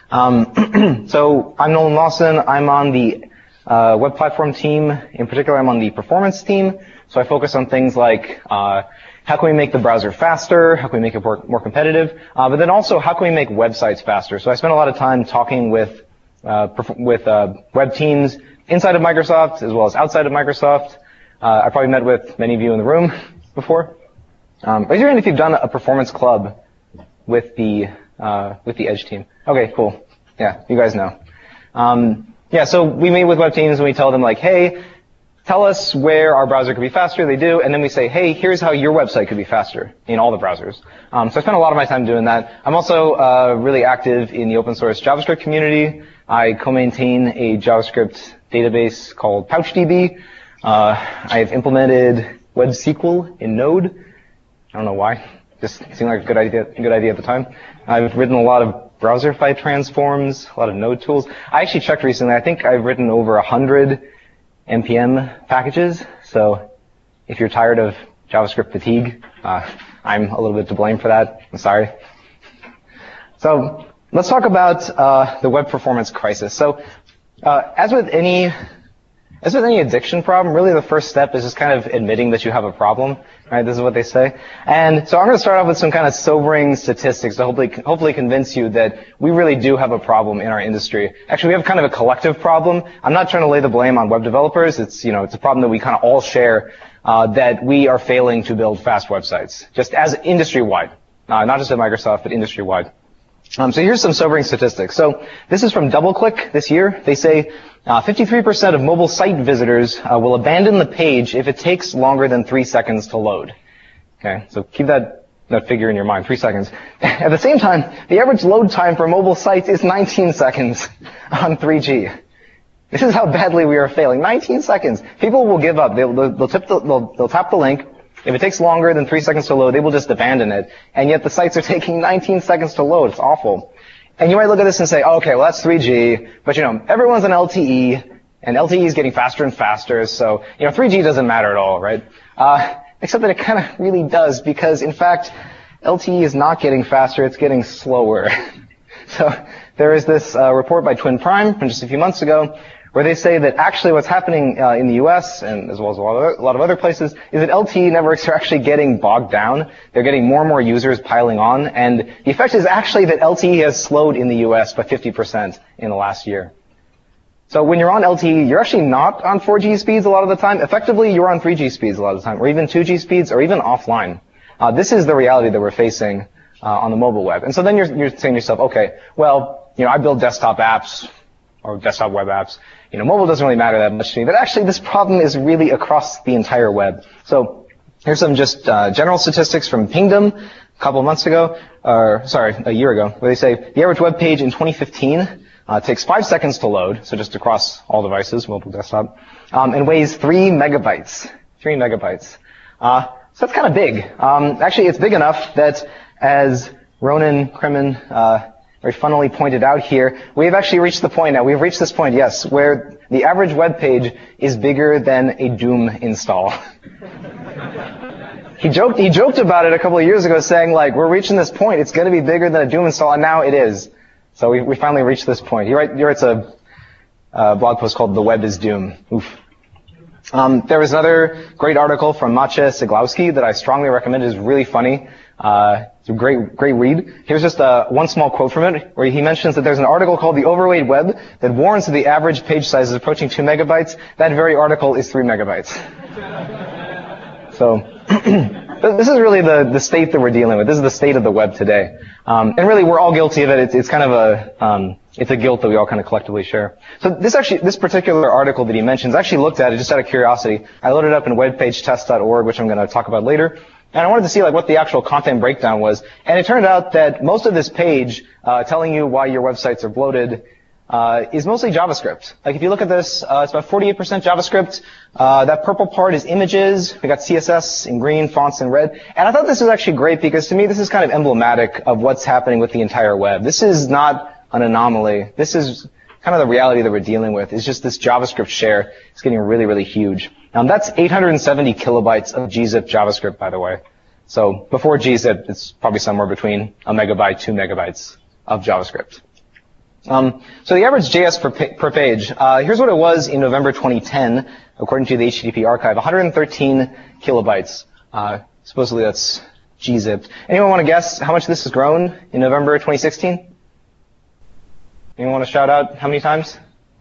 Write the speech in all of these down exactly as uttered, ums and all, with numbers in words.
Um, so I'm Nolan Lawson. I'm on the uh, web platform team. In particular, I'm on the performance team. So I focus on things like uh, how can we make the browser faster? How can we make it more, more competitive? Uh, but then also, how can we make websites faster? So I spend a lot of time talking with uh, with uh, web teams inside of Microsoft as well as outside of Microsoft. Uh, I probably met with many of you in the room before. Um, raise your hand if you've done a performance club with the uh, with the Edge team. Okay, cool. Yeah, you guys know. Um, yeah, so we meet with web teams and we tell them like, hey, tell us where our browser could be faster. They do, and then we say, hey, here's how your website could be faster in all the browsers. Um, so I spend a lot of my time doing that. I'm also uh, really active in the open source JavaScript community. I co-maintain a JavaScript database called PouchDB. Uh, I've implemented WebSQL in Node. I don't know why. Just seemed like a good idea, a good idea at the time. I've written a lot of Browserify transforms, a lot of Node tools. I actually checked recently. I think I've written over one hundred N P M packages. So if you're tired of JavaScript fatigue, uh, I'm a little bit to blame for that. I'm sorry. So let's talk about uh, the web performance crisis. So uh, as with any As with any addiction problem, really the first step is just kind of admitting that you have a problem, right? This is what they say. And so I'm going to start off with some kind of sobering statistics to hopefully, hopefully convince you that we really do have a problem in our industry. Actually, we have kind of a collective problem. I'm not trying to lay the blame on web developers. It's, you know, it's a problem that we kind of all share, uh, that we are failing to build fast websites, just as industry-wide. Uh, not just at Microsoft, but industry-wide. Um, so here's some sobering statistics. So this is from DoubleClick this year. They say uh, fifty-three percent of mobile site visitors uh, will abandon the page if it takes longer than three seconds to load. Okay, so keep that, that figure in your mind, three seconds. At the same time, the average load time for mobile sites is nineteen seconds on three G. This is how badly we are failing. nineteen seconds. People will give up. They'll, they'll, they'll, tip the, they'll, they'll tap the link. If it takes longer than three seconds to load, they will just abandon it. And yet the sites are taking nineteen seconds to load. It's awful. And you might look at this and say, oh, okay, well, that's three G. But, you know, everyone's on L T E, and L T E is getting faster and faster. So, you know, three G doesn't matter at all, right? Uh, except that it kind of really does, because, in fact, L T E is not getting faster. It's getting slower. So there is this uh, report by Twin Prime from just a few months ago, where they say that actually what's happening uh, in the U S and as well as a lot, of other, a lot of other places is that L T E networks are actually getting bogged down. They're getting more and more users piling on, and the effect is actually that L T E has slowed in the U S by fifty percent in the last year. So when you're on L T E, you're actually not on four G speeds a lot of the time. Effectively, you're on three G speeds a lot of the time, or even two G speeds, or even offline. Uh, this is the reality that we're facing uh, on the mobile web. And so then you're, you're saying to yourself, okay, well, you know, I build desktop apps or desktop web apps. You know, mobile doesn't really matter that much to me, but actually this problem is really across the entire web. So here's some just uh, general statistics from Pingdom a couple of months ago, or sorry, a year ago, where they say the average web page in twenty fifteen uh, takes five seconds to load, so just across all devices, mobile, desktop, um, and weighs three megabytes. Three megabytes. Uh, so that's kind of big. Um, actually, it's big enough that, as Ronan Kremen uh, very funnily pointed out here, we've actually reached the point now, we've reached this point, yes, where the average web page is bigger than a Doom install. he joked, he joked about it a couple of years ago saying like, we're reaching this point, it's going to be bigger than a Doom install, and now it is. So we, we finally reached this point. He, write, he writes a, a blog post called The Web is Doom. Oof. Um, there was another great article from Maciej Siglowski that I strongly recommend. It is really funny. Uh, it's a great, great read. Here's just uh, one small quote from it, where he mentions that there's an article called The Overweight Web that warns that the average page size is approaching two megabytes. That very article is three megabytes. So this is really the, the state that we're dealing with. This is the state of the web today. Um, and really, we're all guilty of it. It's, it's kind of a, um, it's a guilt that we all kind of collectively share. So this actually, this particular article that he mentions, I actually looked at it just out of curiosity. I loaded it up in webpagetest dot org, which I'm going to talk about later. And I wanted to see like what the actual content breakdown was. And it turned out that most of this page, uh, telling you why your websites are bloated, uh, is mostly JavaScript. Like if you look at this, uh, it's about forty-eight percent JavaScript. Uh, that purple part is images. We got C S S in green, fonts in red. And I thought this was actually great because to me this is kind of emblematic of what's happening with the entire web. This is not an anomaly. This is kind of the reality that we're dealing with. It's just this JavaScript share is getting really, really huge. Now that's eight hundred seventy kilobytes of gzip JavaScript, by the way. So before gzip, it's probably somewhere between a megabyte, two megabytes of JavaScript. Um, so the average J S per, pa per page, uh, here's what it was in November twenty ten, according to the H T T P archive, one hundred thirteen kilobytes. Uh, supposedly that's gzipped. Anyone want to guess how much this has grown in November twenty sixteen? Anyone want to shout out how many times?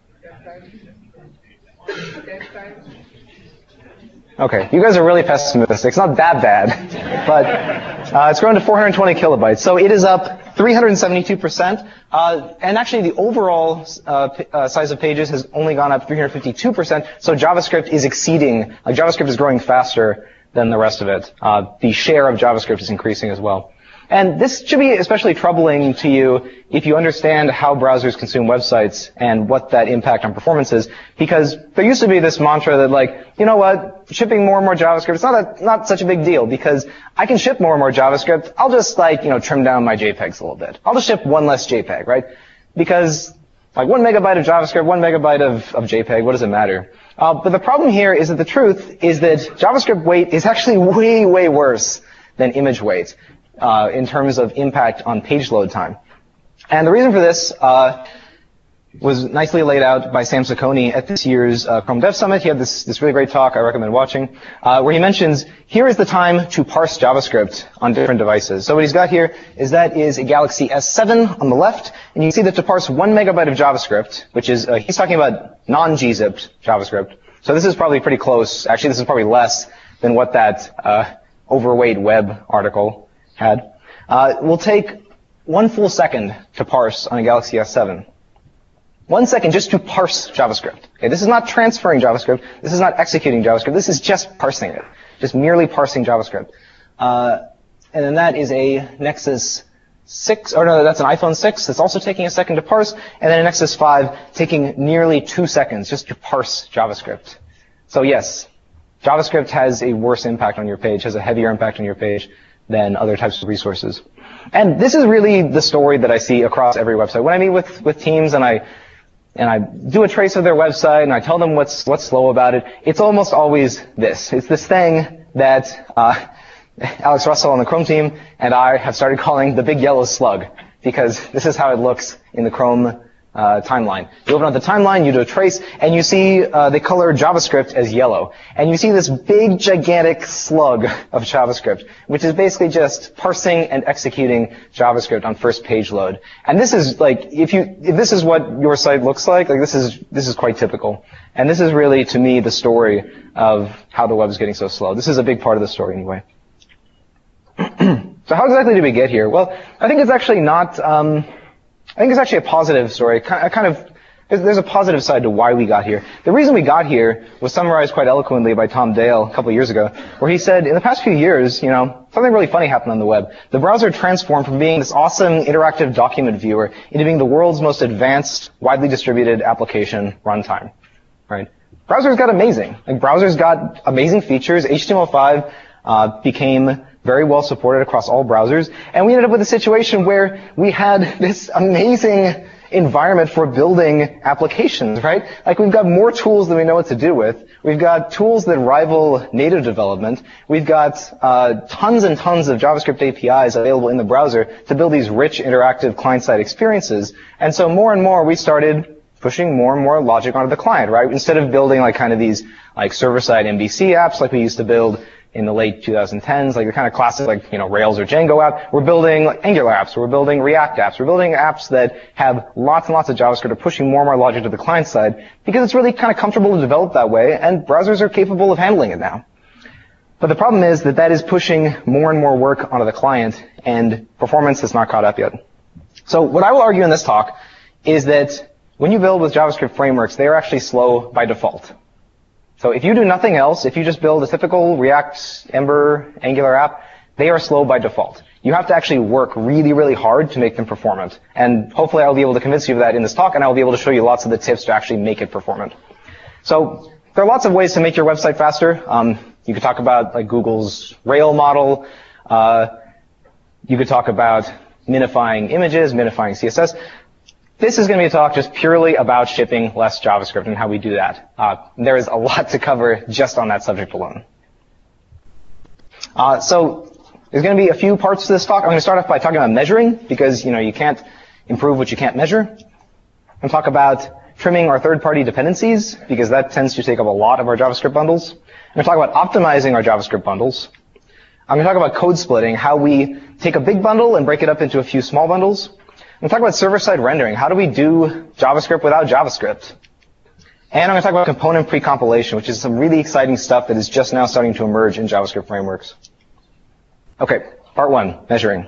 Okay, you guys are really pessimistic. It's not that bad, but uh, it's grown to four hundred twenty kilobytes. So it is up three hundred seventy-two percent, uh, and actually the overall uh, uh, size of pages has only gone up three hundred fifty-two percent. So JavaScript is exceeding, like JavaScript is growing faster than the rest of it. Uh, the share of JavaScript is increasing as well. And this should be especially troubling to you if you understand how browsers consume websites and what that impact on performance is, because there used to be this mantra that, like, you know what, shipping more and more JavaScript, it's not a, not such a big deal because I can ship more and more JavaScript. I'll just, like, you know, trim down my JPEGs a little bit. I'll just ship one less JPEG, right? Because, like, one megabyte of JavaScript, one megabyte of, of JPEG, what does it matter? Uh, but the problem here is that the truth is that JavaScript weight is actually way, way worse than image weight. Uh, in terms of impact on page load time. And the reason for this uh, was nicely laid out by Sam Saccone at this year's uh, Chrome Dev Summit. He had this, this really great talk I recommend watching, uh, where he mentions, here is the time to parse JavaScript on different devices. So what he's got here is that is a Galaxy S seven on the left, and you can see that to parse one megabyte of JavaScript, which is, uh, he's talking about non-gzipped JavaScript. So this is probably pretty close. Actually, this is probably less than what that uh, overweight web article had, uh, will take one full second to parse on a Galaxy S seven. One second just to parse JavaScript. Okay, this is not transferring JavaScript. This is not executing JavaScript. This is just parsing it. Just merely parsing JavaScript. Uh, and then that is a Nexus six, or no, that's an iPhone six that's also taking a second to parse, and then a Nexus five taking nearly two seconds just to parse JavaScript. So yes, JavaScript has a worse impact on your page, has a heavier impact on your page than other types of resources. And this is really the story that I see across every website. When I meet with, with teams and I, and I do a trace of their website and I tell them what's, what's slow about it, it's almost always this. It's this thing that, uh, Alex Russell on the Chrome team and I have started calling the big yellow slug, because this is how it looks in the Chrome Uh, timeline. You open up the timeline, you do a trace, and you see uh, they color JavaScript as yellow. And you see this big, gigantic slug of JavaScript, which is basically just parsing and executing JavaScript on first page load. And this is like, if you, if this is what your site looks like, like this is, this is quite typical. And this is really, to me, the story of how the web is getting so slow. This is a big part of the story anyway. So how exactly did we get here? Well, I think it's actually not, um, I think it's actually a positive story. Kind of, there's a positive side to why we got here. The reason we got here was summarized quite eloquently by Tom Dale a couple of years ago, where he said, in the past few years, you know, something really funny happened on the web. The browser transformed from being this awesome interactive document viewer into being the world's most advanced, widely distributed application runtime. Right? Browsers got amazing. Like, browsers got amazing features. H T M L five uh, became very well supported across all browsers, and we ended up with a situation where we had this amazing environment for building applications, right? Like, we've got more tools than we know what to do with. We've got tools that rival native development. We've got uh, tons and tons of JavaScript A P Is available in the browser to build these rich, interactive client-side experiences. And so more and more we started pushing more and more logic onto the client, right? Instead of building like kind of these like server-side M V C apps like we used to build in the late twenty tens, like the kind of classic, like, you know, Rails or Django app. We're building like Angular apps. We're building React apps. We're building apps that have lots and lots of JavaScript, are pushing more and more logic to the client side because it's really kind of comfortable to develop that way, and browsers are capable of handling it now. But the problem is that that is pushing more and more work onto the client, and performance has not caught up yet. So what I will argue in this talk is that when you build with JavaScript frameworks, they are actually slow by default. So if you do nothing else, if you just build a typical React, Ember, Angular app, they are slow by default. You have to actually work really, really hard to make them performant. And hopefully I'll be able to convince you of that in this talk, and I'll be able to show you lots of the tips to actually make it performant. So there are lots of ways to make your website faster. Um, you could talk about like Google's Rail model. Uh, you could talk about minifying images, minifying C S S. This is going to be a talk just purely about shipping less JavaScript and how we do that. Uh, there is a lot to cover just on that subject alone. Uh, so there's going to be a few parts to this talk. I'm going to start off by talking about measuring, because you know you can't improve what you can't measure. going to talk about trimming our third-party dependencies, because that tends to take up a lot of our JavaScript bundles. I'm going to talk about optimizing our JavaScript bundles. I'm going to talk about code splitting, how we take a big bundle and break it up into a few small bundles. I'm going to talk about server-side rendering. How do we do JavaScript without JavaScript? And I'm going to talk about component pre-compilation, which is some really exciting stuff that is just now starting to emerge in JavaScript frameworks. Okay, part one, measuring.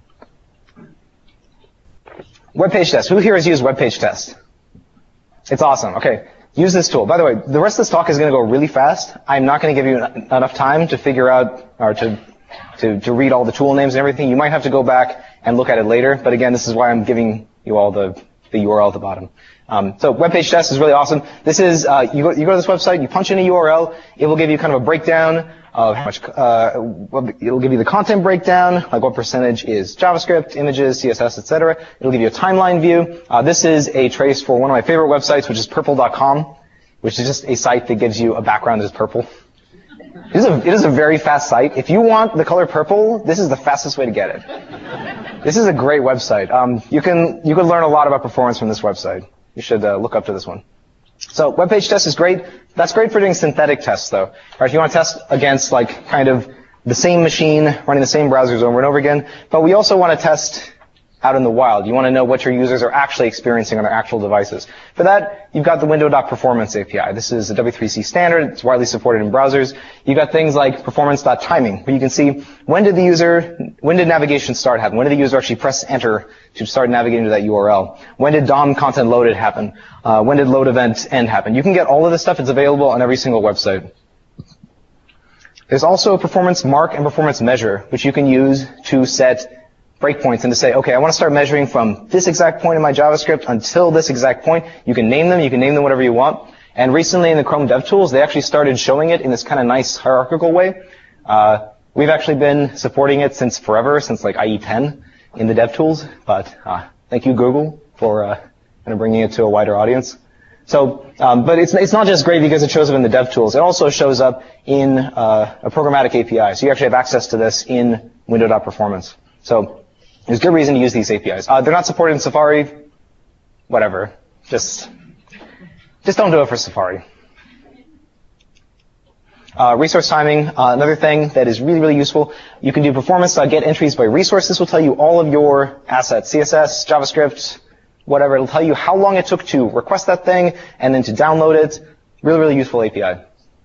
Web page test. Who here has used web page test? It's awesome. Okay, use this tool. By the way, the rest of this talk is going to go really fast. I'm not going to give you enough time to figure out or to, to, to read all the tool names and everything. You might have to go back and look at it later. But again, this is why I'm giving you all the, the U R L at the bottom. Um, so web page test is really awesome. This is, uh, you go, you go to this website, you punch in a U R L, it will give you kind of a breakdown of how much, uh, it'll give you the content breakdown, like what percentage is JavaScript, images, C S S, et cetera. It'll give you a timeline view. Uh, this is a trace for one of my favorite websites, which is purple dot com, which is just a site that gives you a background that is purple. It is a, it is a very fast site. If you want the color purple, this is the fastest way to get it. This is a great website. Um, you can, you can learn a lot about performance from this website. You should uh, look up to this one. So web page test is great. That's great for doing synthetic tests, though. Or if you want to test against like kind of the same machine, running the same browsers over and over again. But we also want to test out in the wild. You want to know what your users are actually experiencing on their actual devices. For that, you've got the window.performance A P I. This is a W three C standard. It's widely supported in browsers. You've got things like performance.timing, where you can see when did the user, when did navigation start happen? When did the user actually press enter to start navigating to that U R L? When did D O M content loaded happen? Uh, when did load event end happen? You can get all of this stuff. It's available on every single website. There's also a performance mark and performance measure, which you can use to set breakpoints and to say, okay, I want to start measuring from this exact point in my JavaScript until this exact point. You can name them. You can name them whatever you want. And recently in the Chrome DevTools, they actually started showing it in this kind of nice hierarchical way. Uh, we've actually been supporting it since forever, since like I E ten in the DevTools. But uh, thank you, Google, for uh, kind of bringing it to a wider audience. So, um, but it's it's not just great because it shows up in the DevTools. It also shows up in uh, a programmatic A P I. So you actually have access to this in window.performance. So there's good reason to use these A P Is. Uh, they're not supported in Safari. Whatever. Just, just don't do it for Safari. Uh, resource timing, uh, another thing that is really, really useful. You can do performance.get entries by resource. This will tell you all of your assets, C S S, JavaScript, whatever. It'll tell you how long it took to request that thing and then to download it. Really, really useful A P I.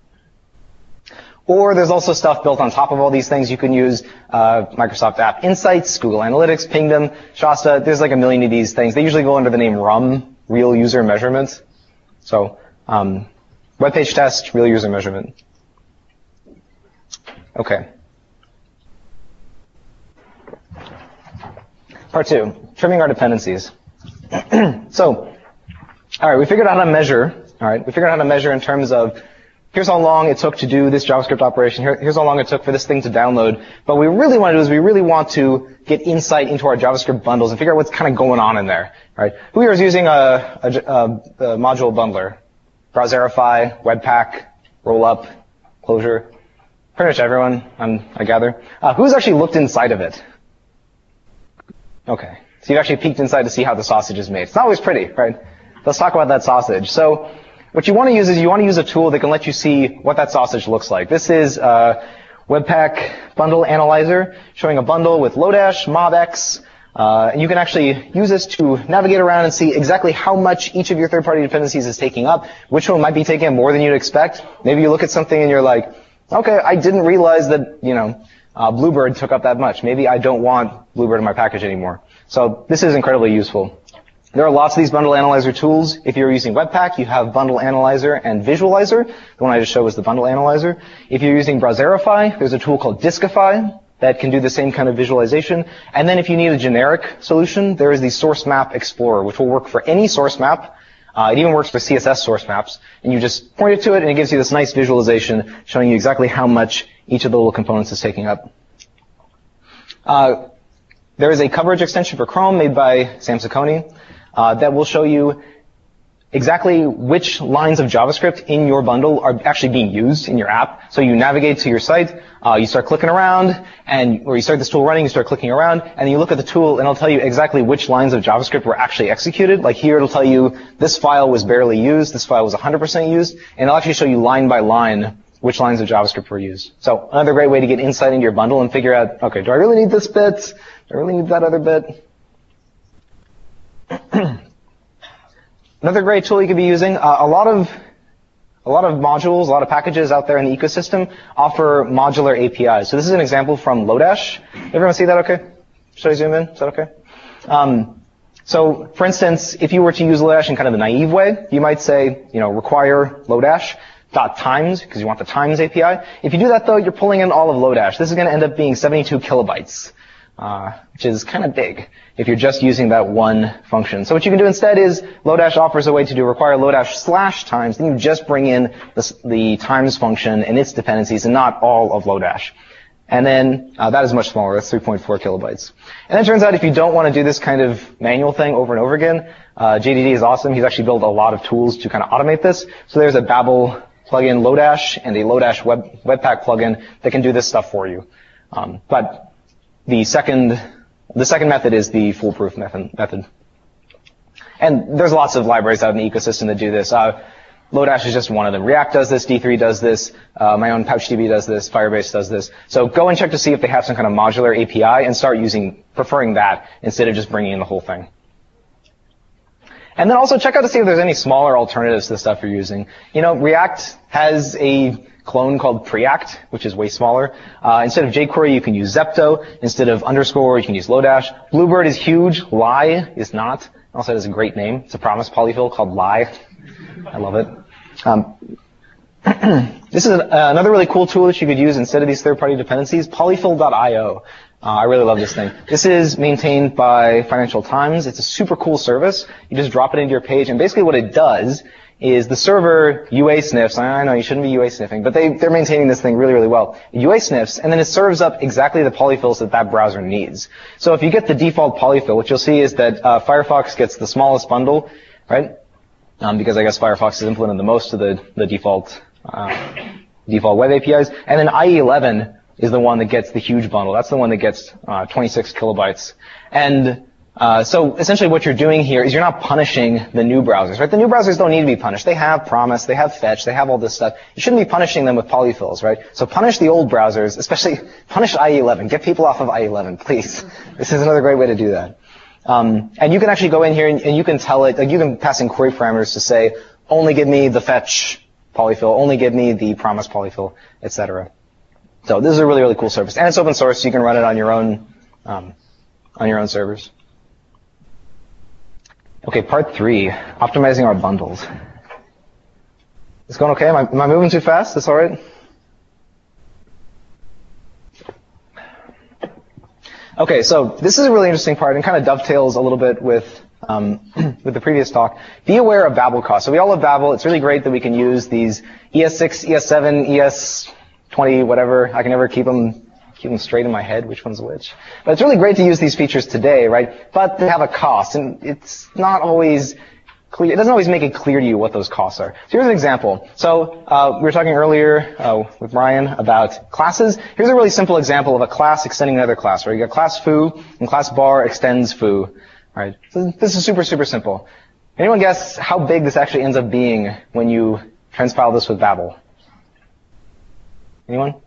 Or there's also stuff built on top of all these things. You can use uh, Microsoft App Insights, Google Analytics, Pingdom, Shasta. There's like a million of these things. They usually go under the name R U M, Real User Measurement. So um, web page test, real user measurement. Okay. Part two, trimming our dependencies. So, all right, we figured out how to measure. All right, we figured out how to measure in terms of here's how long it took to do this JavaScript operation. Here, here's how long it took for this thing to download. But what we really want to do is we really want to get insight into our JavaScript bundles and figure out what's kind of going on in there. Right? Who here is using a, a, a, a module bundler? Browserify, Webpack, Rollup, Clojure. Pretty much everyone, I'm, I gather. Uh, who's actually looked inside of it? Okay. So you've actually peeked inside to see how the sausage is made. It's not always pretty, right? Let's talk about that sausage. So what you want to use is you want to use a tool that can let you see what that sausage looks like. This is uh, Webpack Bundle Analyzer, showing a bundle with Lodash, MobX, uh, and you can actually use this to navigate around and see exactly how much each of your third-party dependencies is taking up, which one might be taking up more than you'd expect. Maybe you look at something and you're like, okay, I didn't realize that, you know, uh, Bluebird took up that much. Maybe I don't want Bluebird in my package anymore. So this is incredibly useful. There are lots of these bundle analyzer tools. If you're using Webpack, you have Bundle Analyzer and Visualizer. The one I just showed was the Bundle Analyzer. If you're using Browserify, there's a tool called Discify that can do the same kind of visualization. And then if you need a generic solution, there is the Source Map Explorer, which will work for any source map. Uh, it even works for C S S source maps. And you just point it to it, and it gives you this nice visualization showing you exactly how much each of the little components is taking up. Uh, there is a coverage extension for Chrome made by Sam Saccone uh, that will show you exactly which lines of JavaScript in your bundle are actually being used in your app. So you navigate to your site, uh, you start clicking around, and or you start this tool running, you start clicking around, and then you look at the tool, and it'll tell you exactly which lines of JavaScript were actually executed. Like here, it'll tell you this file was barely used, this file was one hundred percent used, and it'll actually show you line by line which lines of JavaScript were used. So another great way to get insight into your bundle and figure out, okay, do I really need this bit? Do I really need that other bit? Another great tool you could be using, uh, a lot of a lot of modules, a lot of packages out there in the ecosystem offer modular A P Is. So this is an example from Lodash. Everyone see that okay? Should I zoom in? Is that okay? Um, so for instance, if you were to use Lodash in kind of a naive way, you might say, you know, require Lodash dot times, because you want the times A P I. If you do that though, you're pulling in all of Lodash. This is going to end up being seventy-two kilobytes. Uh, which is kind of big if you're just using that one function. So what you can do instead is Lodash offers a way to do require Lodash slash times, then you just bring in the, the times function and its dependencies and not all of Lodash. And then uh, that is much smaller. That's three point four kilobytes. And then it turns out if you don't want to do this kind of manual thing over and over again, uh, J D D is awesome. He's actually built a lot of tools to kind of automate this. So there's a Babel plugin Lodash and a Lodash web, Webpack plugin that can do this stuff for you. Um, but The second, the second method is the foolproof method. method. And there's lots of libraries out in the ecosystem that do this. Uh, Lodash is just one of them. React does this, D three does this, uh, my own PouchDB does this, Firebase does this. So go and check to see if they have some kind of modular A P I and start using, preferring that instead of just bringing in the whole thing. And then also check out to see if there's any smaller alternatives to the stuff you're using. You know, React has a clone called Preact, which is way smaller. Uh, instead of jQuery, you can use Zepto. Instead of underscore, you can use Lodash. Bluebird is huge. Lie is not. Also has a great name. It's a promise polyfill called Lie. I love it. Um, this is uh, another really cool tool that you could use instead of these third-party dependencies, polyfill dot i o. Uh, I really love this thing. This is maintained by Financial Times. It's a super cool service. You just drop it into your page, and basically what it does is the server U A sniffs. I know you shouldn't be U A sniffing, but they, they're maintaining this thing really, really well. U A sniffs, and then it serves up exactly the polyfills that that browser needs. So if you get the default polyfill, what you'll see is that uh, Firefox gets the smallest bundle, right? Um, because I guess Firefox has implemented the most of the, the default uh, default web A P Is. And then I E eleven is the one that gets the huge bundle. That's the one that gets uh, twenty-six kilobytes. And Uh, so essentially what you're doing here is you're not punishing the new browsers, right? The new browsers don't need to be punished. They have Promise, they have Fetch, they have all this stuff. You shouldn't be punishing them with polyfills, right? So punish the old browsers, especially punish I E eleven. Get people off of I E eleven, please. This is another great way to do that. Um, and you can actually go in here and, and you can tell it, like you can pass in query parameters to say, only give me the Fetch polyfill, only give me the Promise polyfill, et cetera. So this is a really, really cool service. And it's open source, so you can run it on your own, um, on your own servers. Okay, part three, optimizing our bundles. It's going okay? Am I, am I moving too fast? That's all right? Okay, so this is a really interesting part and kind of dovetails a little bit with um, with the previous talk. Be aware of Babel costs. So we all love Babel. It's really great that we can use these E S six, E S seven, E S twenty, whatever. I can never keep them keep them straight in my head, which one's which. But it's really great to use these features today, right? But they have a cost, and it's not always clear. It doesn't always make it clear to you what those costs are. So here's an example. So uh, we were talking earlier uh, with Ryan about classes. Here's a really simple example of a class extending another class, right? You got class foo, and class bar extends foo, right? So this is super, super simple. Anyone guess how big this actually ends up being when you transpile this with Babel? Anyone?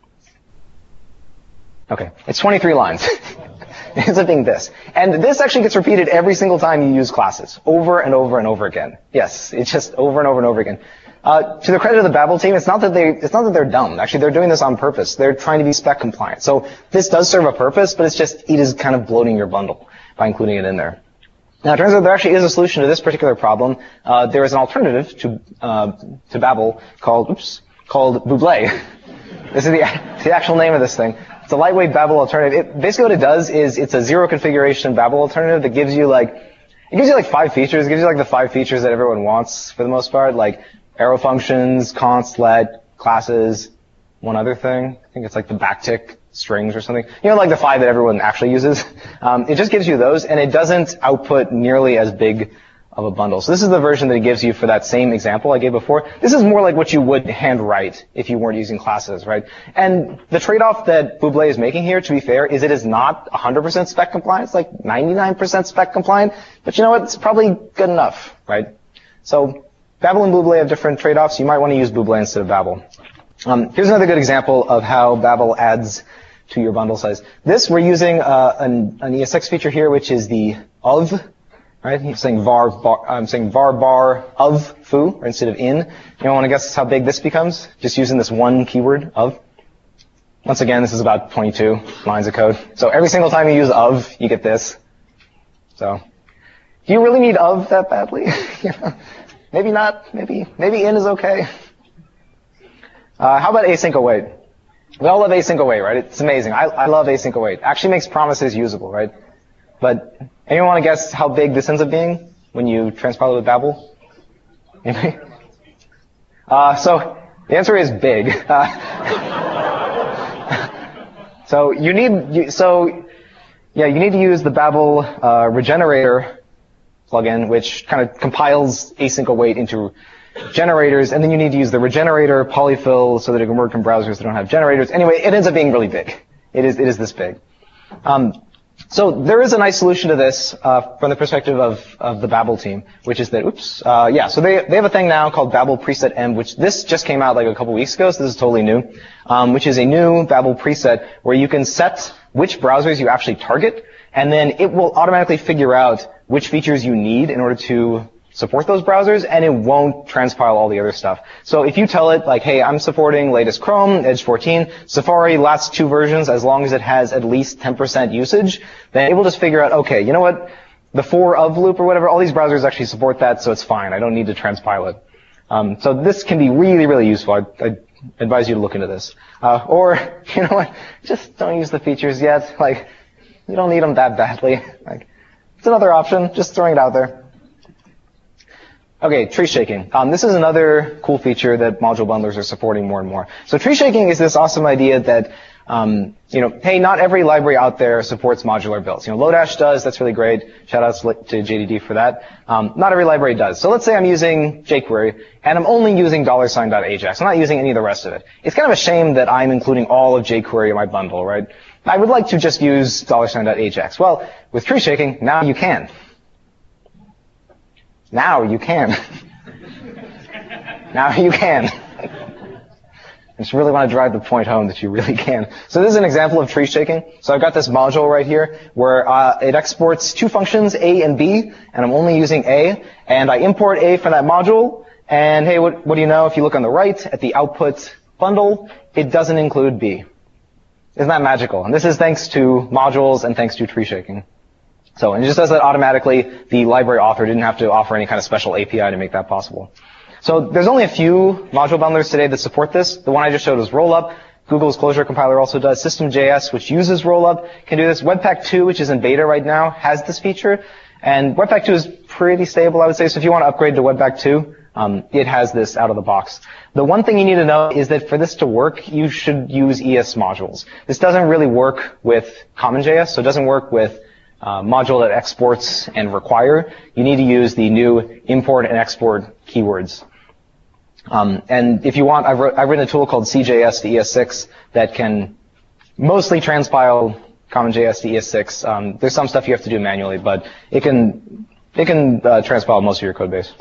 Okay, it's twenty-three lines. It ends up being this. And this actually gets repeated every single time you use classes, over and over and over again. Yes, it's just over and over and over again. Uh, to the credit of the Babel team, it's not that they, it's not that they're dumb. Actually, they're doing this on purpose. They're trying to be spec compliant. So this does serve a purpose, but it's just, it is kind of bloating your bundle by including it in there. Now, it turns out there actually is a solution to this particular problem. Uh, there is an alternative to, uh, to Babel called, oops, called Buble. This is the, the actual name of this thing. It's a lightweight Babel alternative. It, basically what it does is it's a zero configuration Babel alternative that gives you like, it gives you like five features. It gives you like the five features that everyone wants for the most part, like arrow functions, const, let, classes, one other thing. I think it's like the backtick strings or something. You know, like the five that everyone actually uses. Um, it just gives you those, and it doesn't output nearly as big of a bundle. So this is the version that it gives you for that same example I gave before. This is more like what you would handwrite if you weren't using classes, right? And the trade-off that Buble is making here, to be fair, is it is not one hundred percent spec compliant. It's like ninety-nine percent spec compliant. But you know what? It's probably good enough, right? So Babel and Buble have different trade-offs. You might want to use Buble instead of Babel. Um, here's another good example of how Babel adds to your bundle size. This, we're using uh, an, an E S X feature here, which is the of, right? He's saying var, bar, I'm saying var bar of foo, or instead of in. You want to guess how big this becomes? Just using this one keyword, of. Once again, this is about twenty-two lines of code. So every single time you use of, you get this. So, do you really need of that badly? You know? Maybe not. Maybe, maybe in is okay. Uh, how about async await? We all love async await, right? It's amazing. I, I love async await. Actually makes promises usable, right? But anyone want to guess how big this ends up being when you transpile it with Babel? Anybody? Uh, so the answer is big. Uh, so you need, you, so yeah, you need to use the Babel uh, regenerator plugin, which kind of compiles async await into generators, and then you need to use the regenerator polyfill so that it can work in browsers that don't have generators. Anyway, it ends up being really big. It is, it is this big. Um, so there is a nice solution to this uh, from the perspective of, of the Babel team, which is that, oops, uh, yeah, so they, they have a thing now called Babel preset M, which this just came out like a couple weeks ago, so this is totally new, um, which is a new Babel preset where you can set which browsers you actually target, and then it will automatically figure out which features you need in order to support those browsers, and it won't transpile all the other stuff. So if you tell it, like, hey, I'm supporting latest Chrome, Edge fourteen, Safari, last two versions, as long as it has at least ten percent usage, then it will just figure out, okay, you know what, the for of loop or whatever, all these browsers actually support that, so it's fine. I don't need to transpile it. Um, so this can be really, really useful. I, I advise you to look into this. Uh, or, you know what, just don't use the features yet. Like, you don't need them that badly. Like, it's another option, just throwing it out there. Okay, tree shaking. Um, this is another cool feature that module bundlers are supporting more and more. So tree shaking is this awesome idea that, um, you know, hey, not every library out there supports modular builds. You know, Lodash does. That's really great. Shout outs to J D D for that. Um, not every library does. So let's say I'm using jQuery and I'm only using dollar sign dot ajax. I'm not using any of the rest of it. It's kind of a shame that I'm including all of jQuery in my bundle, right? I would like to just use dollar sign dot ajax. Well, with tree shaking, now you can. Now you can. Now you can. I just really want to drive the point home that you really can. So this is an example of tree shaking. So I've got this module right here where uh, it exports two functions, A and B, and I'm only using A. And I import A from that module. And hey, what, what do you know? If you look on the right at the output bundle, it doesn't include B. Isn't that magical? And this is thanks to modules and thanks to tree shaking. So, and it just does that automatically. The library author didn't have to offer any kind of special A P I to make that possible. So there's only a few module bundlers today that support this. The one I just showed was Rollup. Google's Clojure compiler also does. System.js, which uses Rollup, can do this. Webpack two, which is in beta right now, has this feature. And Webpack two is pretty stable, I would say. So if you want to upgrade to Webpack two, um, it has this out of the box. The one thing you need to know is that for this to work, you should use E S modules. This doesn't really work with CommonJS, so it doesn't work with Uh, module that exports and require. You need to use the new import and export keywords. Um, and if you want, I've, wrote, I've written a tool called C J S to E S six that can mostly transpile CommonJS to E S six. Um, there's some stuff you have to do manually, but it can it can uh, transpile most of your code base.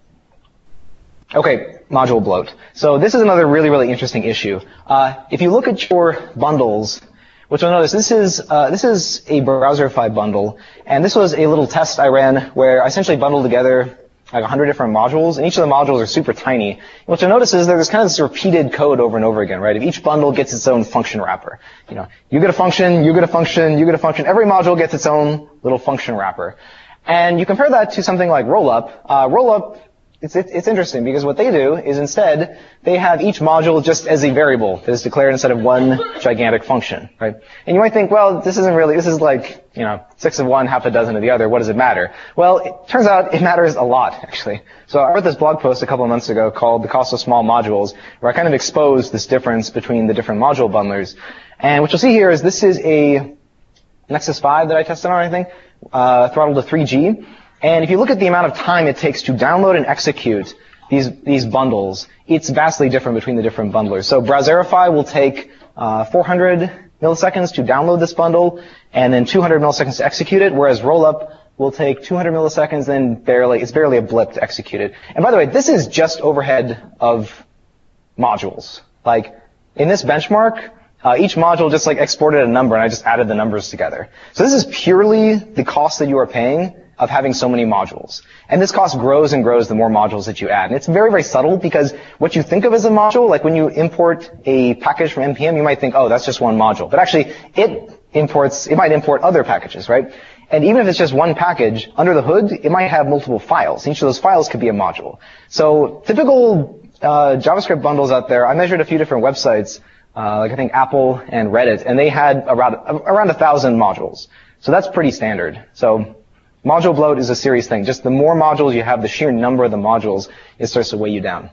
Okay, module bloat. So this is another really, really interesting issue. Uh, if you look at your bundles, what you'll notice, this is, uh, this is a Browserify bundle, and this was a little test I ran where I essentially bundled together like a hundred different modules, and each of the modules are super tiny. And what you'll notice is there's kind of this repeated code over and over again, right? If each bundle gets its own function wrapper. You know, you get a function, you get a function, you get a function. Every module gets its own little function wrapper. And you compare that to something like Rollup. Uh, Rollup, It's, it's interesting because what they do is instead they have each module just as a variable that is declared instead of one gigantic function, right? And you might think, well, this isn't really, this is like, you know, six of one, half a dozen of the other. What does it matter? Well, it turns out it matters a lot, actually. So I wrote this blog post a couple of months ago called The Cost of Small Modules, where I kind of exposed this difference between the different module bundlers. And what you'll see here is this is a Nexus five that I tested on, I think, uh, throttled to three G. And if you look at the amount of time it takes to download and execute these, these bundles, it's vastly different between the different bundlers. So Browserify will take uh, four hundred milliseconds to download this bundle, and then two hundred milliseconds to execute it, whereas Rollup will take two hundred milliseconds, then barely, it's barely a blip to execute it. And by the way, this is just overhead of modules. Like, in this benchmark, uh, each module just like exported a number, and I just added the numbers together. So this is purely the cost that you are paying of having so many modules. And this cost grows and grows the more modules that you add. And it's very, very subtle, because what you think of as a module, like when you import a package from N P M, you might think, oh, that's just one module. But actually, it imports, it might import other packages, right? And even if it's just one package, under the hood, it might have multiple files. Each of those files could be a module. So typical uh, JavaScript bundles out there, I measured a few different websites, uh, like I think Apple and Reddit, and they had around around a thousand modules. So that's pretty standard. So module bloat is a serious thing. Just the more modules you have, the sheer number of the modules, it starts to weigh you down.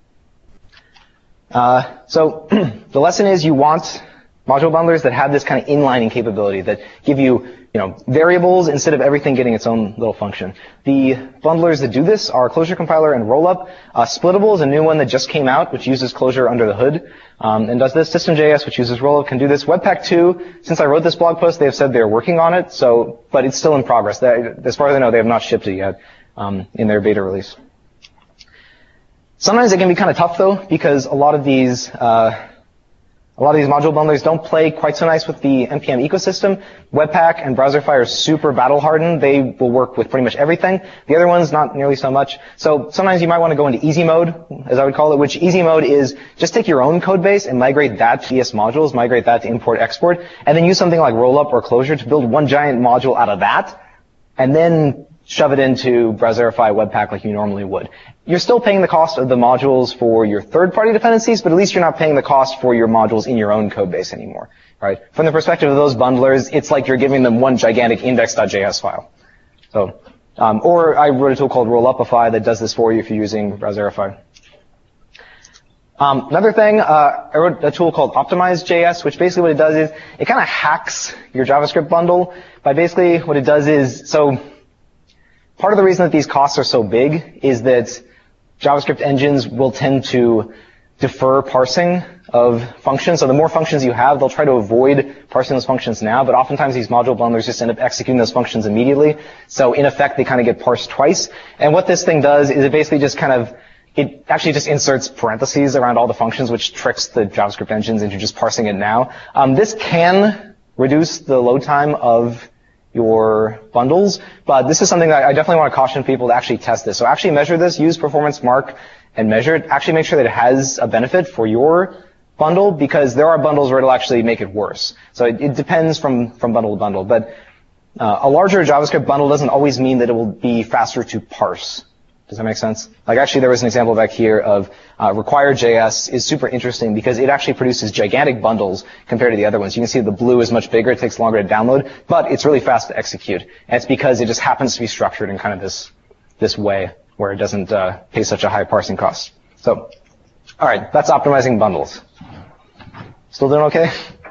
Uh, so the lesson is you want module bundlers that have this kind of inlining capability, that give you, you know, variables instead of everything getting its own little function. The bundlers that do this are Clojure Compiler and Rollup. Uh, Splittable is a new one that just came out, which uses Clojure under the hood, um, and does this. System.js, which uses Rollup, can do this. Webpack two, since I wrote this blog post, they have said they're working on it, so, but it's still in progress. They, as far as I know, they have not shipped it yet, um, in their beta release. Sometimes it can be kind of tough, though, because a lot of these, uh, A lot of these module bundlers don't play quite so nice with the N P M ecosystem. Webpack and Browserify are super battle hardened. They will work with pretty much everything. The other ones, not nearly so much. So sometimes you might want to go into easy mode, as I would call it, which easy mode is just take your own code base and migrate that to E S modules, migrate that to import export, and then use something like Rollup or Clojure to build one giant module out of that, and then shove it into Browserify Webpack like you normally would. You're still paying the cost of the modules for your third-party dependencies, but at least you're not paying the cost for your modules in your own code base anymore, right? From the perspective of those bundlers, it's like you're giving them one gigantic index.js file. So, um, or I wrote a tool called Rollupify that does this for you if you're using Browserify. Um, another thing, uh, I wrote a tool called Optimize.js, which basically what it does is it kind of hacks your JavaScript bundle by basically what it does is, so part of the reason that these costs are so big is that JavaScript engines will tend to defer parsing of functions. So the more functions you have, they'll try to avoid parsing those functions now, but oftentimes these module bundlers just end up executing those functions immediately. So in effect, they kind of get parsed twice. And what this thing does is it basically just kind of, it actually just inserts parentheses around all the functions, which tricks the JavaScript engines into just parsing it now. Um, this can reduce the load time of your bundles, but this is something that I definitely want to caution people to actually test this. So actually measure this, use Performance Mark and measure it. Actually make sure that it has a benefit for your bundle, because there are bundles where it'll actually make it worse. So it, it depends from, from bundle to bundle, but uh, a larger JavaScript bundle doesn't always mean that it will be faster to parse. Does that make sense? Like actually there was an example back here of uh, Require.js is super interesting because it actually produces gigantic bundles compared to the other ones. You can see the blue is much bigger, it takes longer to download, but it's really fast to execute. And it's because it just happens to be structured in kind of this, this way where it doesn't uh, pay such a high parsing cost. So, alright, that's optimizing bundles. Still doing okay?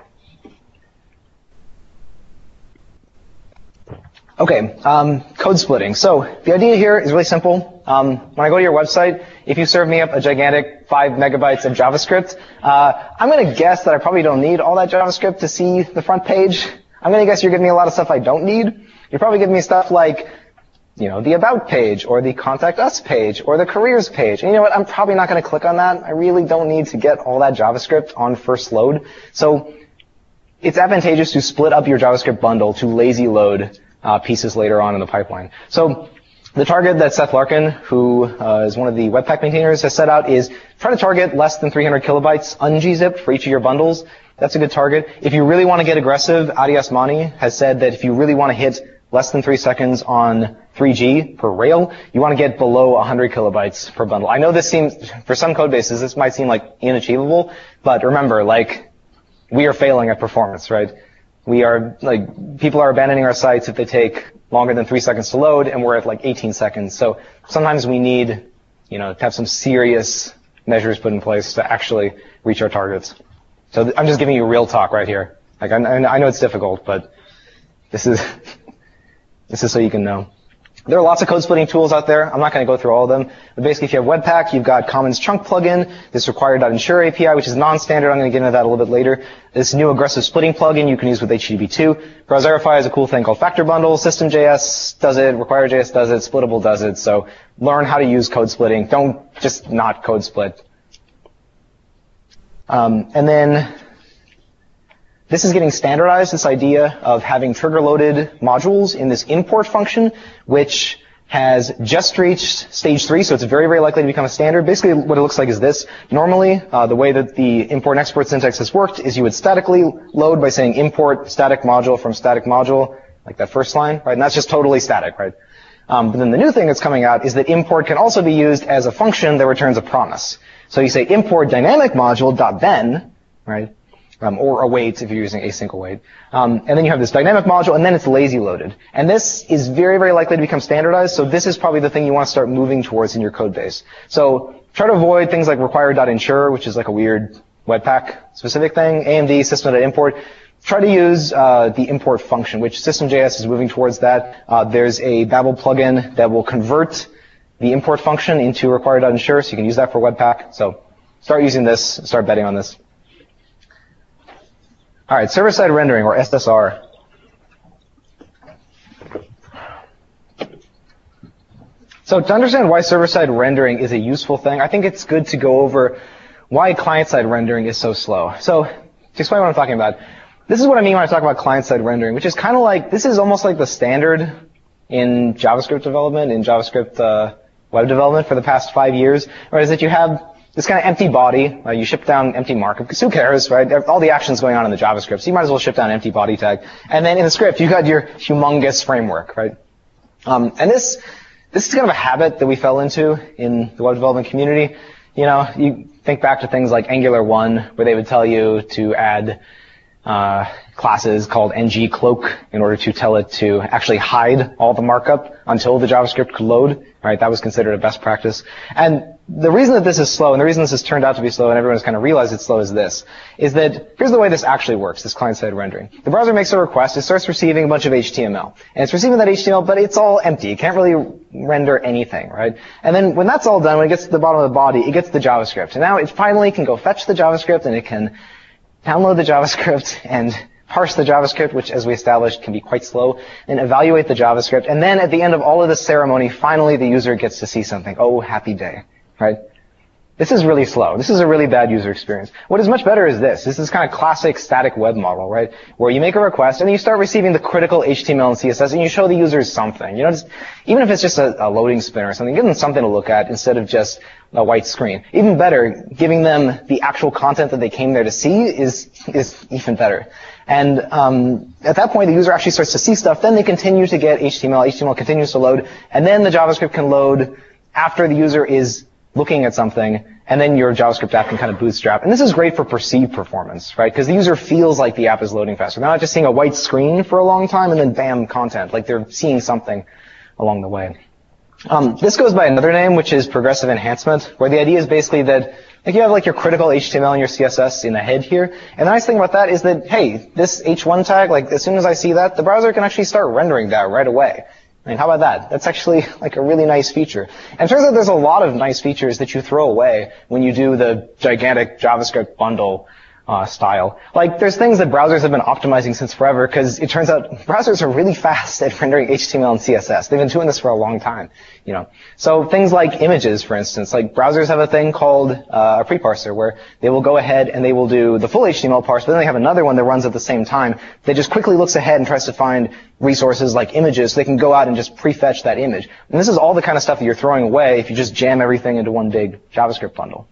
Okay, um, code splitting. So the idea here is really simple. Um, when I go to your website, if you serve me up a gigantic five megabytes of JavaScript, uh, I'm going to guess that I probably don't need all that JavaScript to see the front page. I'm going to guess you're giving me a lot of stuff I don't need. You're probably giving me stuff like, you know, the About page, or the Contact Us page, or the Careers page. And you know what? I'm probably not going to click on that. I really don't need to get all that JavaScript on first load. So it's advantageous to split up your JavaScript bundle to lazy load Uh, pieces later on in the pipeline. So the target that Seth Larkin, who uh, is one of the Webpack maintainers, has set out is try to target less than three hundred kilobytes un-gzipped for each of your bundles. That's a good target. If you really want to get aggressive, Adi Osmani has said that if you really want to hit less than three seconds on three G per rail, you want to get below one hundred kilobytes per bundle. I know this seems, for some code bases, this might seem like inachievable, but remember, like, we are failing at performance, right? We are, like, people are abandoning our sites if they take longer than three seconds to load, and we're at like eighteen seconds. So sometimes we need, you know, to have some serious measures put in place to actually reach our targets. So th- I'm just giving you real talk right here. Like, I, I know it's difficult, but this is, this is so you can know. There are lots of code splitting tools out there. I'm not going to go through all of them. But basically, if you have Webpack, you've got Commons Chunk plugin, this require.ensure A P I, which is non-standard. I'm going to get into that a little bit later. This new aggressive splitting plugin you can use with H T T P two. Browserify has a cool thing called Factor Bundle. System.js does it. Require.js does it. Splittable does it. So learn how to use code splitting. Don't just not code split. Um, and then this is getting standardized, this idea of having trigger-loaded modules in this import function, which has just reached stage three, so it's very, very likely to become a standard. Basically, what it looks like is this. Normally, uh, the way that the import and export syntax has worked is you would statically load by saying import static module from static module, like that first line, right? And that's just totally static, right? Um, but then the new thing that's coming out is that import can also be used as a function that returns a promise. So you say import dynamic module dot then, right? Um, or await if you're using async await. Um, and then you have this dynamic module, and then it's lazy loaded. And this is very, very likely to become standardized, so this is probably the thing you want to start moving towards in your code base. So try to avoid things like require.ensure, which is like a weird Webpack specific thing, A M D, system.import. Try to use uh, the import function, which System.js is moving towards that. Uh, there's a Babel plugin that will convert the import function into require.ensure, so you can use that for Webpack. So start using this, start betting on this. All right, server-side rendering, or S S R. So to understand why server-side rendering is a useful thing, I think it's good to go over why client-side rendering is so slow. So to explain what I'm talking about, this is what I mean when I talk about client-side rendering, which is kind of like, this is almost like the standard in JavaScript development, in JavaScript uh, web development for the past five years, right, is that you have this kind of empty body, uh, you ship down empty markup, because who cares, right? All the action's going on in the JavaScript, so you might as well ship down an empty body tag. And then in the script, you got your humongous framework, right? Um, and this, this is kind of a habit that we fell into in the web development community. You know, you think back to things like Angular one, where they would tell you to add uh, classes called ngCloak in order to tell it to actually hide all the markup until the JavaScript could load, right? That was considered a best practice. And the reason that this is slow, and the reason this has turned out to be slow, and everyone's kind of realized it's slow, is this, is that here's the way this actually works, this client-side rendering. The browser makes a request, it starts receiving a bunch of H T M L. And it's receiving that H T M L, but it's all empty. It can't really render anything, right? And then when that's all done, when it gets to the bottom of the body, it gets the JavaScript. And now it finally can go fetch the JavaScript, and it can download the JavaScript and parse the JavaScript, which, as we established, can be quite slow, and evaluate the JavaScript. And then at the end of all of this ceremony, finally the user gets to see something. Oh, happy day. Right? This is really slow. This is a really bad user experience. What is much better is this. This is kind of classic static web model, right? Where you make a request and then you start receiving the critical H T M L and C S S and you show the users something. You know, just, even if it's just a, a loading spinner or something, give them something to look at instead of just a white screen. Even better, giving them the actual content that they came there to see is, is even better. And um, at that point, the user actually starts to see stuff. Then they continue to get H T M L. H T M L continues to load. And then the JavaScript can load after the user is looking at something, and then your JavaScript app can kind of bootstrap. And this is great for perceived performance, right? Because the user feels like the app is loading faster. They're not just seeing a white screen for a long time and then bam, content. Like they're seeing something along the way. Um, this goes by another name, which is progressive enhancement, where the idea is basically that like you have like your critical H T M L and your C S S in the head here. And the nice thing about that is that, hey, this H one tag, like as soon as I see that, the browser can actually start rendering that right away. I mean, how about that? That's actually like a really nice feature. And it turns out there's a lot of nice features that you throw away when you do the gigantic JavaScript bundle uh, style. Like, there's things that browsers have been optimizing since forever, because it turns out browsers are really fast at rendering H T M L and C S S. They've been doing this for a long time, you know. So things like images, for instance, like browsers have a thing called uh, a preparser, where they will go ahead and they will do the full H T M L parse, but then they have another one that runs at the same time that just quickly looks ahead and tries to find resources like images, so they can go out and just prefetch that image. And this is all the kind of stuff that you're throwing away if you just jam everything into one big JavaScript bundle.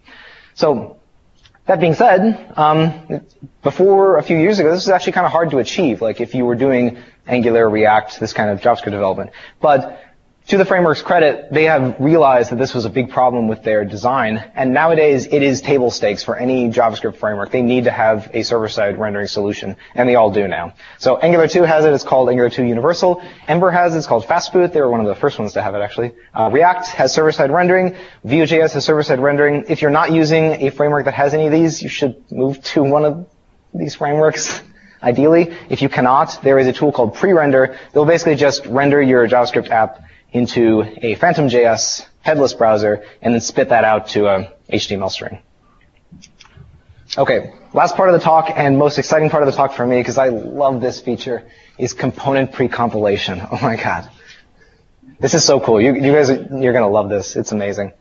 So that being said, um, before a few years ago, this was actually kind of hard to achieve, like if you were doing Angular, React, this kind of JavaScript development. But to the framework's credit, they have realized that this was a big problem with their design, and nowadays it is table stakes for any JavaScript framework. They need to have a server-side rendering solution, and they all do now. So Angular two has it. It's called Angular two Universal. Ember has it. It's called Fastboot. They were one of the first ones to have it, actually. Uh, React has server-side rendering. Vue.js has server-side rendering. If you're not using a framework that has any of these, you should move to one of these frameworks. Ideally, if you cannot, there is a tool called pre-render that will basically just render your JavaScript app into a Phantom.js headless browser and then spit that out to a H T M L string. Okay, last part of the talk and most exciting part of the talk for me, because I love this feature, is component pre-compilation. Oh my god. This is so cool. You, you guys, are, you're going to love this. It's amazing.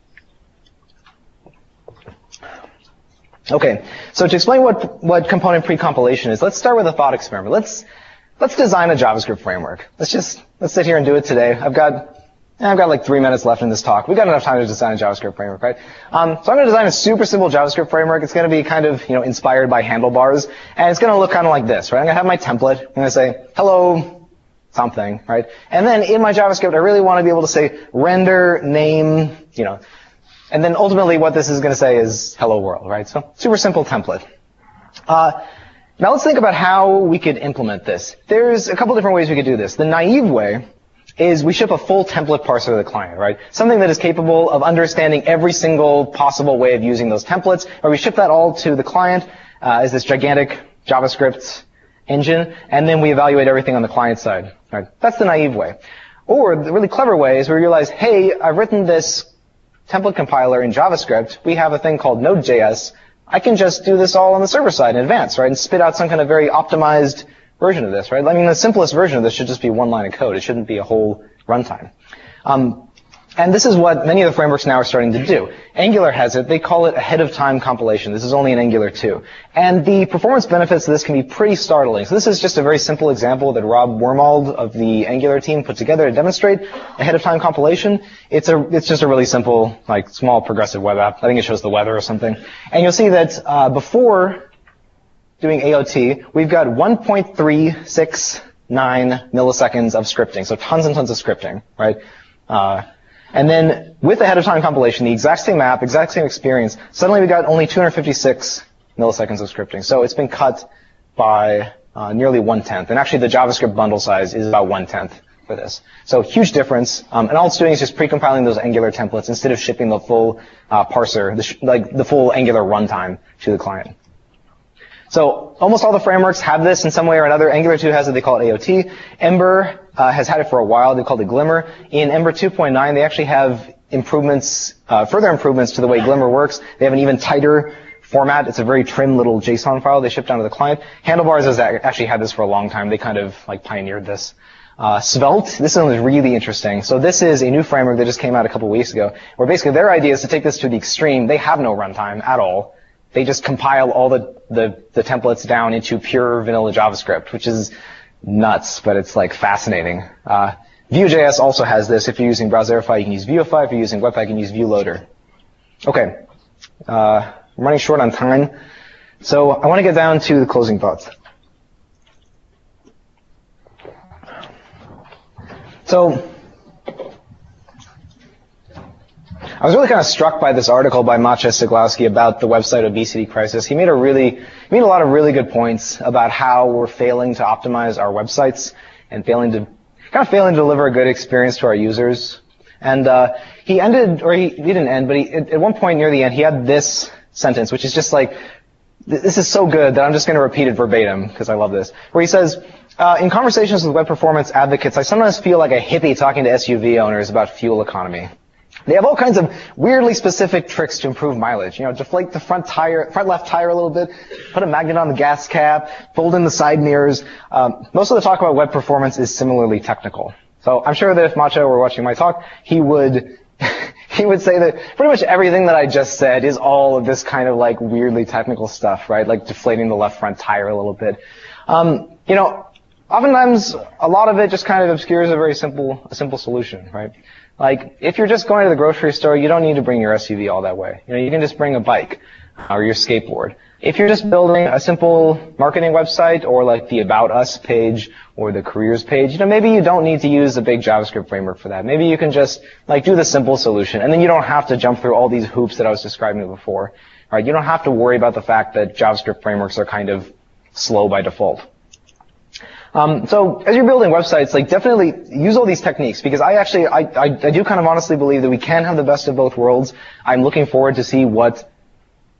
Okay, so to explain what, what component pre-compilation is, let's start with a thought experiment. Let's, let's design a JavaScript framework. Let's just, let's sit here and do it today. I've got I've got like three minutes left in this talk. We've got enough time to design a JavaScript framework, right? Um, so I'm going to design a super simple JavaScript framework. It's going to be kind of, you know, inspired by handlebars. And it's going to look kind of like this, right? I'm going to have my template. I'm going to say, hello, something, right? And then in my JavaScript, I really want to be able to say render name, you know. And then ultimately what this is going to say is hello world, right? So super simple template. Uh, now let's think about how we could implement this. There's a couple different ways we could do this. The naive way is we ship a full template parser to the client, right? Something that is capable of understanding every single possible way of using those templates, or we ship that all to the client uh, as this gigantic JavaScript engine, and then we evaluate everything on the client side, right? That's the naive way. Or the really clever way is we realize, hey, I've written this template compiler in JavaScript. We have a thing called Node.js. I can just do this all on the server side in advance, right? And spit out some kind of very optimized version of this, right? I mean, the simplest version of this should just be one line of code. It shouldn't be a whole runtime. Um, and this is what many of the frameworks now are starting to do. Angular has it. They call it ahead-of-time compilation. This is only in Angular two. And the performance benefits of this can be pretty startling. So this is just a very simple example that Rob Wormald of the Angular team put together to demonstrate ahead-of-time compilation. It's a, it's just a really simple, like, small progressive web app. I think it shows the weather or something. And you'll see that uh, before doing A O T, we've got one point three six nine milliseconds of scripting, so tons and tons of scripting, right? Uh, and then with ahead-of-time compilation, the exact same app, exact same experience, suddenly we got only two hundred fifty-six milliseconds of scripting. So it's been cut by uh, nearly one-tenth. And actually the JavaScript bundle size is about one-tenth for this. So huge difference. Um, and all it's doing is just pre-compiling those Angular templates instead of shipping the full uh, parser, the sh like the full Angular runtime to the client. So almost all the frameworks have this in some way or another. Angular two has it. They call it A O T. Ember uh, has had it for a while. They call it Glimmer. In Ember two point nine, they actually have improvements, uh, further improvements to the way Glimmer works. They have an even tighter format. It's a very trim little JSON file they ship down to the client. Handlebars has actually had this for a long time. They kind of like pioneered this. Uh, Svelte, this one is really interesting. So this is a new framework that just came out a couple weeks ago, where basically their idea is to take this to the extreme. They have no runtime at all. They just compile all the, the, the templates down into pure vanilla JavaScript, which is nuts, but it's like fascinating. Uh, Vue.js also has this. If you're using Browserify, you can use Vueify. If you're using Webpack, you can use VueLoader. Okay. Uh, I'm running short on time. So I want to get down to the closing thoughts. So I was really kind of struck by this article by Maciej Ceglowski about the website obesity crisis. He made a really, he made a lot of really good points about how we're failing to optimize our websites and failing to, kind of failing to deliver a good experience to our users. And uh, he ended, or he, he didn't end, but he, at, at one point near the end, he had this sentence, which is just like, this is so good that I'm just going to repeat it verbatim because I love this, where he says, uh, in conversations with web performance advocates, I sometimes feel like a hippie talking to S U V owners about fuel economy. They have all kinds of weirdly specific tricks to improve mileage. You know, deflate the front tire, front left tire a little bit, put a magnet on the gas cap, fold in the side mirrors. Um, most of the talk about web performance is similarly technical. So I'm sure that if Maciej were watching my talk, he would he would say that pretty much everything that I just said is all of this kind of like weirdly technical stuff, right? Like deflating the left front tire a little bit. Um, you know, oftentimes a lot of it just kind of obscures a very simple a simple solution, right? Like, if you're just going to the grocery store, you don't need to bring your S U V all that way. You know, you can just bring a bike or your skateboard. If you're just building a simple marketing website or like the About Us page or the careers page, you know, maybe you don't need to use a big JavaScript framework for that. Maybe you can just like do the simple solution, and then you don't have to jump through all these hoops that I was describing before. Right? You don't have to worry about the fact that JavaScript frameworks are kind of slow by default. Um, so as you're building websites, like definitely use all these techniques, because I actually, I, I, I do kind of honestly believe that we can have the best of both worlds. I'm looking forward to see what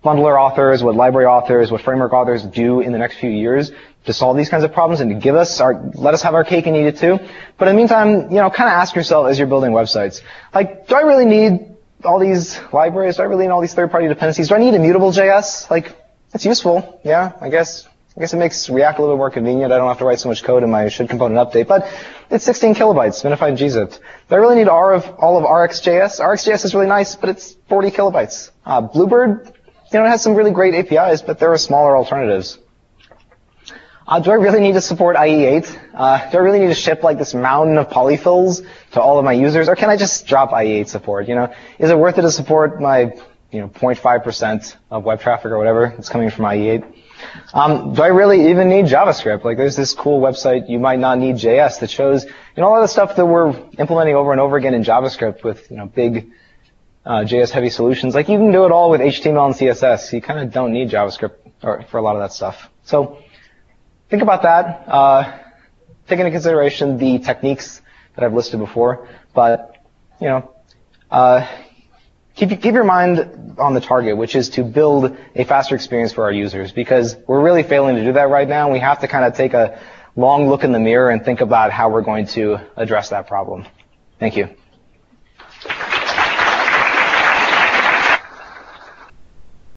bundler authors, what library authors, what framework authors do in the next few years to solve these kinds of problems and to give us our, let us have our cake and eat it too. But in the meantime, you know, kind of ask yourself as you're building websites, like, do I really need all these libraries? Do I really need all these third-party dependencies? Do I need immutable J S? Like, it's useful, yeah, I guess. I guess it makes React a little bit more convenient. I don't have to write so much code in my should component update, but it's sixteen kilobytes, minified gzip. Do I really need all of, all of R X J S? R X J S is really nice, but it's forty kilobytes. Uh, Bluebird, you know, it has some really great A P Is, but there are smaller alternatives. Uh, do I really need to support I E eight? Uh, do I really need to ship like this mountain of polyfills to all of my users, or can I just drop I E eight support? You know, is it worth it to support my, you know, zero point five percent of web traffic or whatever that's coming from I E eight? Um, do I really even need JavaScript? Like, there's this cool website, You Might Not Need J S, that shows, you know, all the stuff that we're implementing over and over again in JavaScript with, you know, big uh, J S-heavy solutions. Like, you can do it all with H T M L and C S S. You kind of don't need JavaScript or, for a lot of that stuff. So, think about that. Uh, take into consideration the techniques that I've listed before, but, you know, uh, Keep, keep your mind on the target, which is to build a faster experience for our users, because we're really failing to do that right now. We have to kind of take a long look in the mirror and think about how we're going to address that problem. Thank you.